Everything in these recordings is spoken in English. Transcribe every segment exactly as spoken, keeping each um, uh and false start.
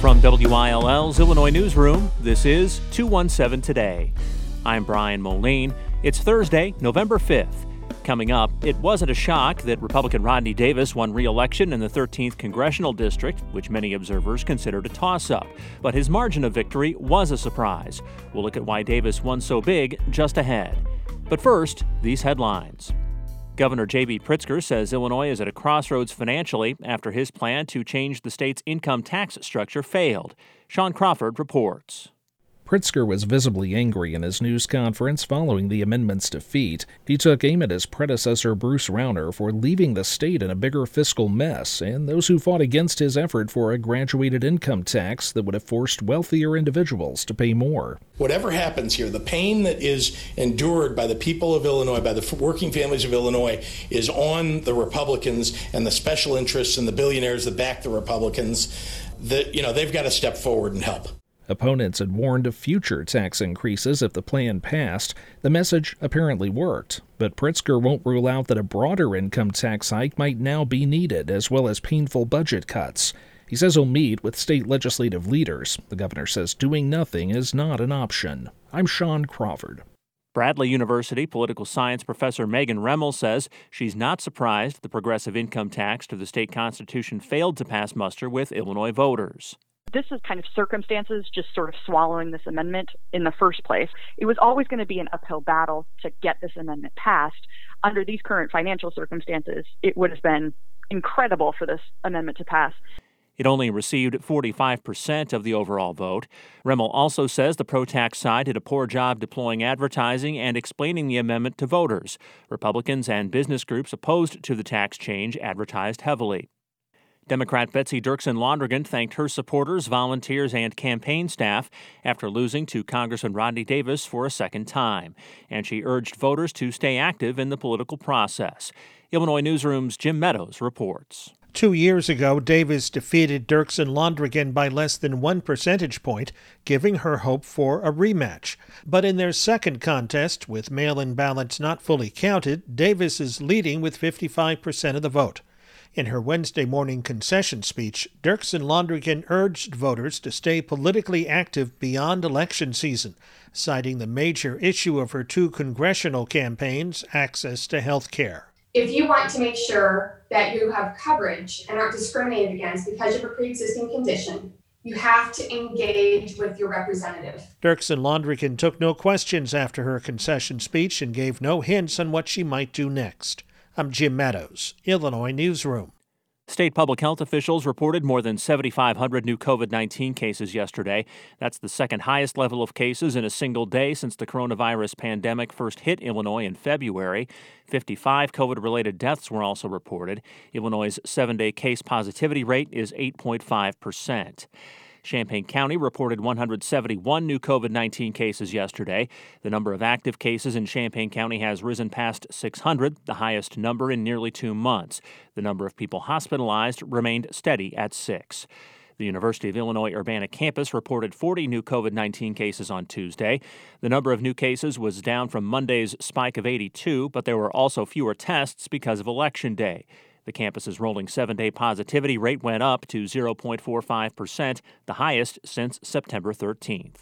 From W I L L's Illinois Newsroom, this is two one seven Today. I'm Brian Moline. It's Thursday, November fifth. Coming up, it wasn't a shock that Republican Rodney Davis won re-election in the thirteenth Congressional District, which many observers considered a toss-up. But his margin of victory was a surprise. We'll look at why Davis won so big just ahead. But first, these headlines. Governor J B Pritzker says Illinois is at a crossroads financially after his plan to change the state's income tax structure failed. Sean Crawford reports. Pritzker was visibly angry in his news conference following the amendment's defeat. He took aim at his predecessor Bruce Rauner for leaving the state in a bigger fiscal mess and those who fought against his effort for a graduated income tax that would have forced wealthier individuals to pay more. Whatever happens here, the pain that is endured by the people of Illinois, by the working families of Illinois, is on the Republicans and the special interests and the billionaires that back the Republicans. That, you know, they've got to step forward and help. Opponents had warned of future tax increases if the plan passed. The message apparently worked, but Pritzker won't rule out that a broader income tax hike might now be needed, as well as painful budget cuts. He says he'll meet with state legislative leaders. The governor says doing nothing is not an option. I'm Sean Crawford. Bradley University political science professor Megan Remmel says she's not surprised the progressive income tax to the state constitution failed to pass muster with Illinois voters. This is kind of circumstances just sort of swallowing this amendment in the first place. It was always going to be an uphill battle to get this amendment passed. Under these current financial circumstances, it would have been incredible for this amendment to pass. It only received forty-five percent of the overall vote. Remmel also says the pro-tax side did a poor job deploying advertising and explaining the amendment to voters. Republicans and business groups opposed to the tax change advertised heavily. Democrat Betsy Dirksen Londrigan thanked her supporters, volunteers, and campaign staff after losing to Congressman Rodney Davis for a second time. And she urged voters to stay active in the political process. Illinois Newsroom's Jim Meadows reports. Two years ago, Davis defeated Dirksen Londrigan by less than one percentage point, giving her hope for a rematch. But in their second contest, with mail-in ballots not fully counted, Davis is leading with fifty-five percent of the vote. In her Wednesday morning concession speech, Dirksen Londrigan urged voters to stay politically active beyond election season, citing the major issue of her two congressional campaigns, access to health care. If you want to make sure that you have coverage and aren't discriminated against because of a pre-existing condition, you have to engage with your representative. Dirksen Londrigan took no questions after her concession speech and gave no hints on what she might do next. I'm Jim Meadows, Illinois Newsroom. State public health officials reported more than seven thousand five hundred new covid nineteen cases yesterday. That's the second highest level of cases in a single day since the coronavirus pandemic first hit Illinois in February. fifty-five COVID-related deaths were also reported. Illinois' seven-day case positivity rate is eight point five percent. Champaign County reported one hundred seventy-one new covid nineteen cases yesterday. The number of active cases in Champaign County has risen past six hundred, the highest number in nearly two months. The number of people hospitalized remained steady at six. The University of Illinois Urbana campus reported forty new covid nineteen cases on Tuesday. The number of new cases was down from Monday's spike of eighty-two, but there were also fewer tests because of Election Day. The campus's rolling seven-day positivity rate went up to zero point four five percent, the highest since September thirteenth.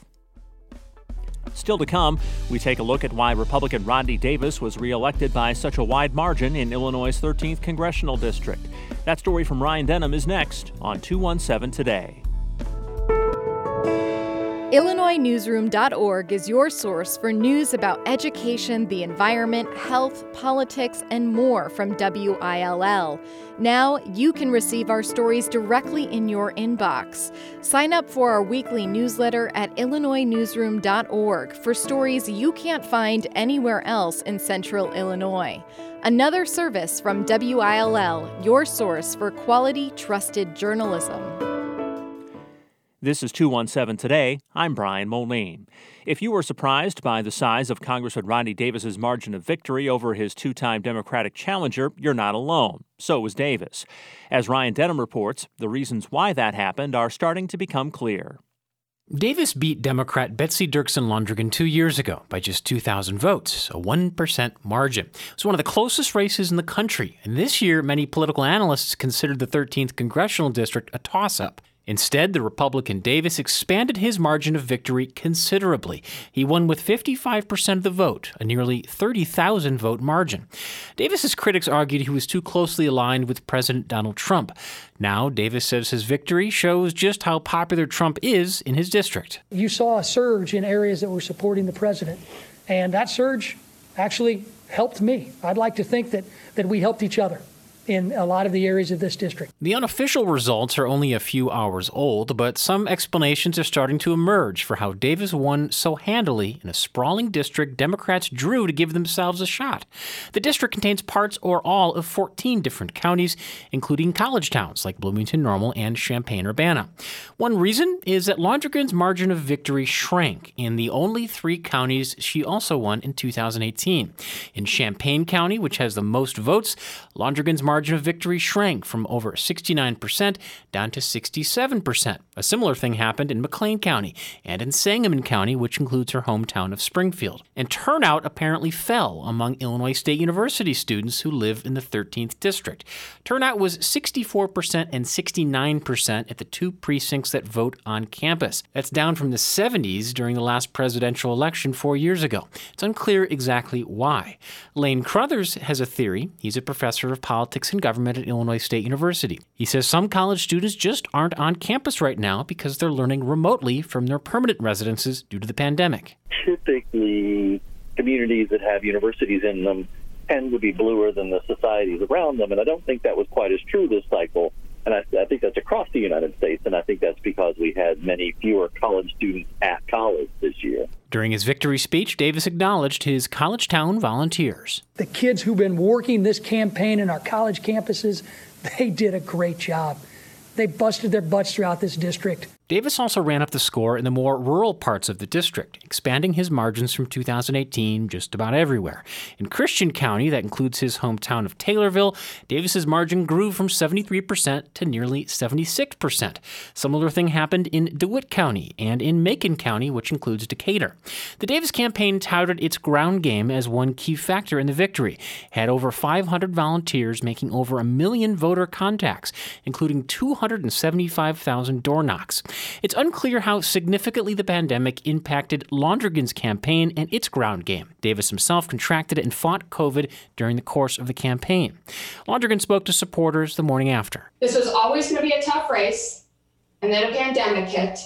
Still to come, we take a look at why Republican Rodney Davis was reelected by such a wide margin in Illinois' thirteenth Congressional District. That story from Ryan Denham is next on two one seven Today. Illinois Newsroom dot org is your source for news about education, the environment, health, politics, and more from W I L L. Now you can receive our stories directly in your inbox. Sign up for our weekly newsletter at Illinois Newsroom dot org for stories you can't find anywhere else in Central Illinois. Another service from W I L L, your source for quality, trusted journalism. This is two one seven Today. I'm Brian Moline. If you were surprised by the size of Congressman Rodney Davis's margin of victory over his two-time Democratic challenger, you're not alone. So was Davis. As Ryan Denham reports, the reasons why that happened are starting to become clear. Davis beat Democrat Betsy Dirksen Londrigan two years ago by just two thousand votes, a one percent margin. It was one of the closest races in the country, and this year many political analysts considered the thirteenth Congressional District a toss-up. Instead, the Republican Davis expanded his margin of victory considerably. He won with fifty-five percent of the vote, a nearly thirty thousand vote margin. Davis's critics argued he was too closely aligned with President Donald Trump. Now, Davis says his victory shows just how popular Trump is in his district. You saw a surge in areas that were supporting the president, and that surge actually helped me. I'd like to think that, that we helped each other in a lot of the areas of this district. The unofficial results are only a few hours old, but some explanations are starting to emerge for how Davis won so handily in a sprawling district Democrats drew to give themselves a shot. The district contains parts or all of fourteen different counties, including college towns like Bloomington-Normal and Champaign-Urbana. One reason is that Londrigan's margin of victory shrank in the only three counties she also won in two thousand eighteen. In Champaign County, which has the most votes, Londrigan's margin margin of victory shrank from over sixty-nine percent down to sixty-seven percent. A similar thing happened in McLean County and in Sangamon County, which includes her hometown of Springfield. And turnout apparently fell among Illinois State University students who live in the thirteenth District. Turnout was sixty-four percent and sixty-nine percent at the two precincts that vote on campus. That's down from the seventies during the last presidential election four years ago. It's unclear exactly why. Lane Crothers has a theory. He's a professor of politics and government at Illinois State University. He says some college students just aren't on campus right now because they're learning remotely from their permanent residences due to the pandemic. Typically, communities that have universities in them tend to be bluer than the societies around them, and I don't think that was quite as true this cycle. And I, I think that's across the United States, and I think that's because we had many fewer college students at college this year. During his victory speech, Davis acknowledged his college town volunteers. The kids who've been working this campaign in our college campuses, they did a great job. They busted their butts throughout this district. Davis also ran up the score in the more rural parts of the district, expanding his margins from two thousand eighteen just about everywhere. In Christian County, that includes his hometown of Taylorville, Davis's margin grew from seventy-three percent to nearly seventy-six percent. Similar thing happened in DeWitt County and in Macon County, which includes Decatur. The Davis campaign touted its ground game as one key factor in the victory. Had over five hundred volunteers making over a million voter contacts, including two hundred seventy-five thousand door knocks. It's unclear how significantly the pandemic impacted Londrigan's campaign and its ground game. Davis himself contracted it and fought COVID during the course of the campaign. Londrigan spoke to supporters the morning after. This was always going to be a tough race, and then a pandemic hit,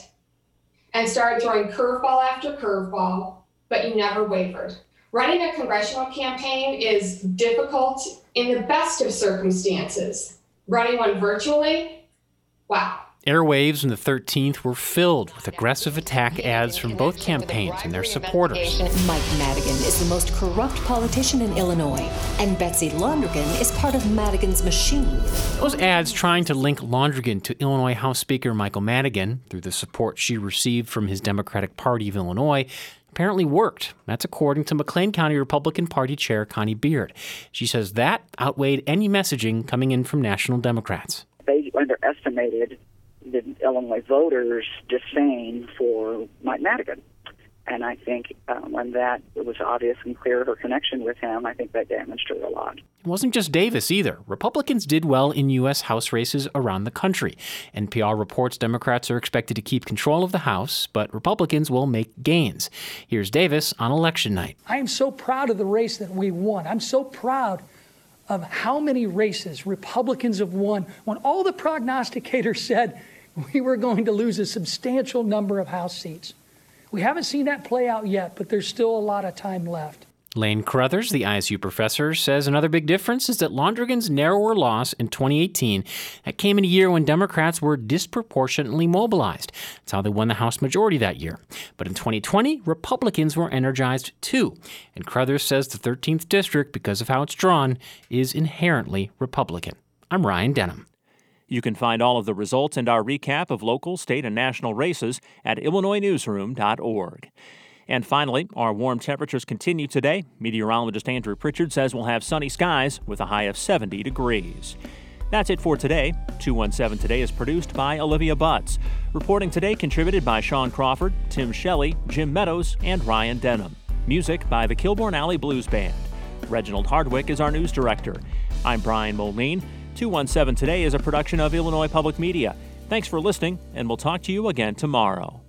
and started throwing curveball after curveball, but you never wavered. Running a congressional campaign is difficult in the best of circumstances. Running one virtually, wow. Airwaves in the thirteenth were filled with aggressive attack ads from both campaigns and their supporters. Mike Madigan is the most corrupt politician in Illinois, and Betsy Londrigan is part of Madigan's machine. Those ads trying to link Londrigan to Illinois House Speaker Michael Madigan through the support she received from his Democratic Party of Illinois apparently worked. That's according to McLean County Republican Party Chair Connie Beard. She says that outweighed any messaging coming in from national Democrats. They underestimated the Illinois voters' disdain for Mike Madigan. And I think um, when that it was obvious and clear her connection with him, I think that damaged her a lot. It wasn't just Davis either. Republicans did well in U S House races around the country. N P R reports Democrats are expected to keep control of the House, but Republicans will make gains. Here's Davis on election night. I am so proud of the race that we won. I'm so proud of how many races Republicans have won when all the prognosticators said we were going to lose a substantial number of House seats. We haven't seen that play out yet, but there's still a lot of time left. Lane Crothers, the I S U professor, says another big difference is that Londrigan's narrower loss in twenty eighteen that came in a year when Democrats were disproportionately mobilized. That's how they won the House majority that year. But in twenty twenty, Republicans were energized too. And Crothers says the thirteenth District, because of how it's drawn, is inherently Republican. I'm Ryan Denham. You can find all of the results and our recap of local, state, and national races at illinois newsroom dot org. And finally, our warm temperatures continue today. Meteorologist Andrew Pritchard says we'll have sunny skies with a high of seventy degrees. That's it for today. two one seven Today is produced by Olivia Butts. Reporting today contributed by Sean Crawford, Tim Shelley, Jim Meadows, and Ryan Denham. Music by the Kilbourne Alley Blues Band. Reginald Hardwick is our news director. I'm Brian Moline. two one seven Today is a production of Illinois Public Media. Thanks for listening, and we'll talk to you again tomorrow.